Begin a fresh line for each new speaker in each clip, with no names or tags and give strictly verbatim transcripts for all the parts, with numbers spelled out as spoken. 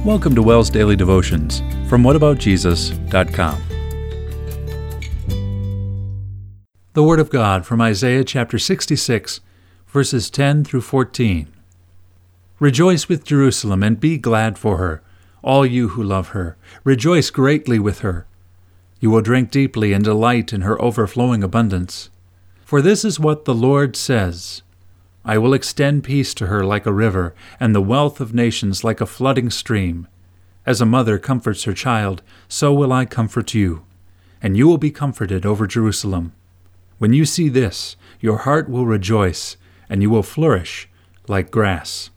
Welcome to Wells Daily Devotions from what about jesus dot com. The Word of God from Isaiah chapter sixty-six, verses ten through fourteen. Rejoice with Jerusalem and be glad for her, all you who love her. Rejoice greatly with her. You will drink deeply and delight in her overflowing abundance. For this is what the Lord says, I will extend peace to her like a river, and the wealth of nations like a flooding stream. As a mother comforts her child, so will I comfort you, and you will be comforted over Jerusalem. When you see this, your heart will rejoice, and you will flourish like grass.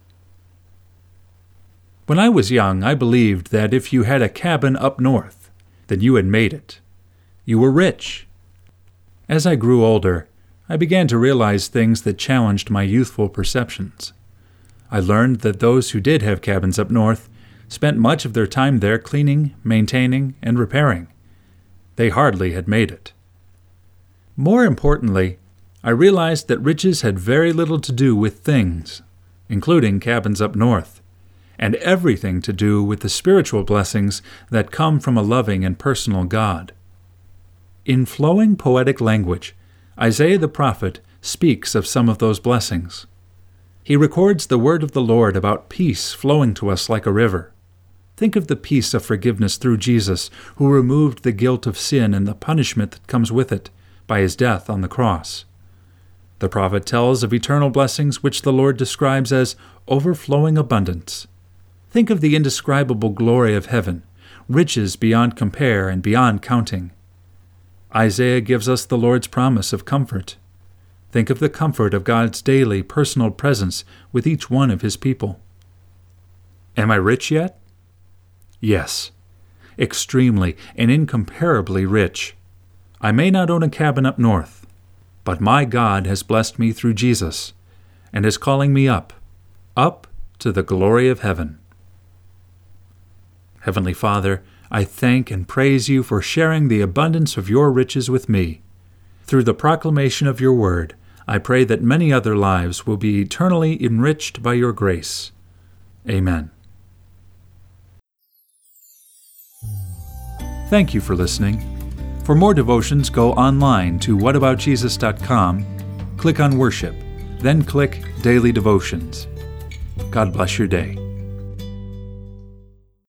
When I was young, I believed that if you had a cabin up north, then you had made it. You were rich. As I grew older, I began to realize things that challenged my youthful perceptions. I learned that those who did have cabins up north spent much of their time there cleaning, maintaining, and repairing. They hardly had made it. More importantly, I realized that riches had very little to do with things, including cabins up north, and everything to do with the spiritual blessings that come from a loving and personal God. In flowing poetic language, Isaiah the prophet speaks of some of those blessings. He records the word of the Lord about peace flowing to us like a river. Think of the peace of forgiveness through Jesus, who removed the guilt of sin and the punishment that comes with it by his death on the cross. The prophet tells of eternal blessings which the Lord describes as overflowing abundance. Think of the indescribable glory of heaven, riches beyond compare and beyond counting. Isaiah gives us the Lord's promise of comfort. Think of the comfort of God's daily personal presence with each one of his people. Am I rich yet? Yes, extremely and incomparably rich. I may not own a cabin up north, but my God has blessed me through Jesus and is calling me up, up to the glory of heaven. Heavenly Father, I thank and praise you for sharing the abundance of your riches with me. Through the proclamation of your word, I pray that many other lives will be eternally enriched by your grace. Amen. Thank you for listening. For more devotions, go online to what about jesus dot com, click on Worship, then click Daily Devotions. God bless your day.